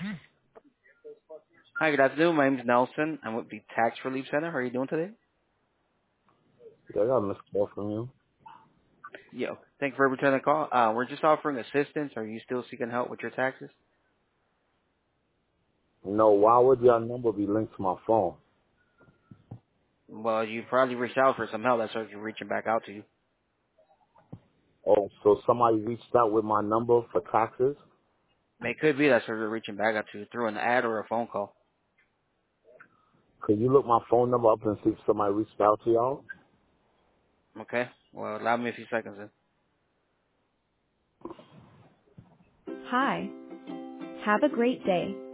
Hi, good afternoon. My name is Nelson. I'm with the Tax Relief Center. How are you doing today? Yeah, I got a missed call from you. Yo, thank you for returning the call. We're just offering assistance. Are you still seeking help with your taxes? No, why would your number be linked to my phone? Well, you probably reached out for some help. That's why you're reaching back out to you. Oh, so somebody reached out with my number for taxes? It could be that's why you're reaching back out to you through an ad or a phone call. Could you look my phone number up and see if somebody reached out to y'all? Okay? Well, allow me a few seconds then. Hi. Have a great day.